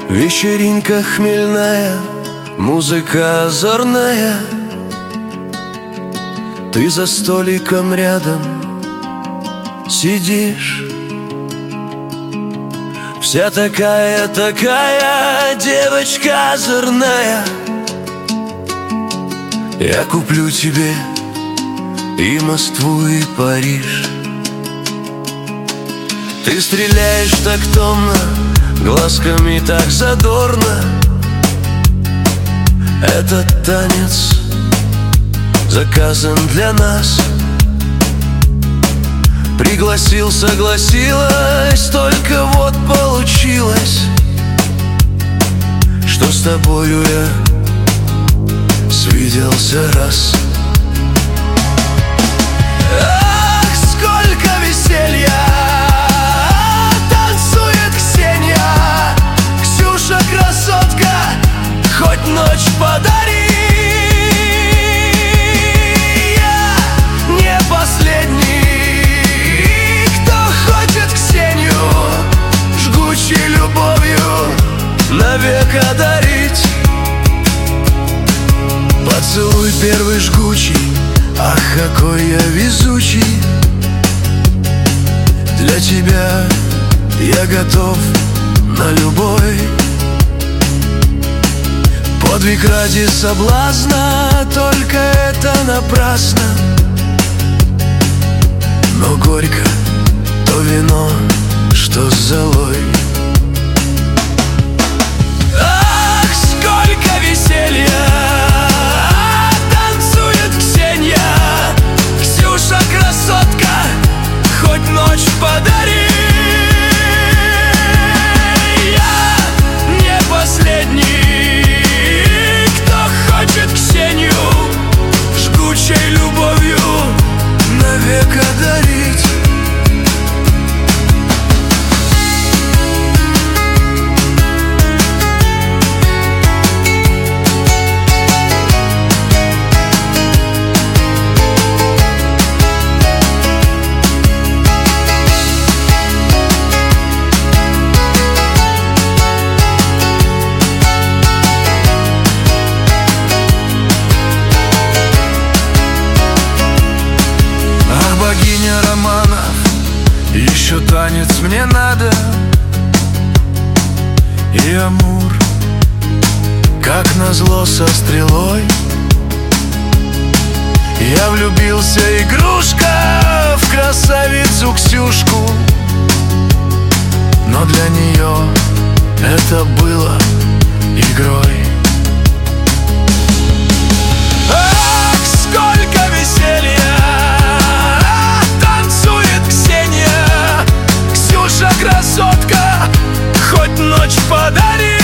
Вечеринка хмельная, музыка озорная. Ты за столиком рядом сидишь, вся такая девочка озорная. Я куплю тебе и Москву, и Париж. Ты стреляешь так томно, глазками так задорно. Этот танец заказан для нас. Пригласил, согласилась, только вот получилось, что с тобою я свиделся раз. Ах, сколько веселья танцует Ксения, Ксюша красотка, хоть ночь подари. Я не последний, кто хочет Ксению жгучей любовью навек одарить. Поцелуй первый жгучий, ах, какой я везучий. Для тебя я готов на любой подвиг ради соблазна, только это напрасно. Но горько то вино, что с золой. Ах, сколько веселья танцует Ксения, Ксюша красотка, хоть ночь подари. Я не последний, кто хочет Ксению жгучей любовью навек одарить. Богиня романов, еще танец мне надо. И Амур, как назло, со стрелой. Я влюбился, игрушка, в красавицу Ксюшку, но для нее это было игрой. Ах, сколько веселья красотка, хоть ночь подари.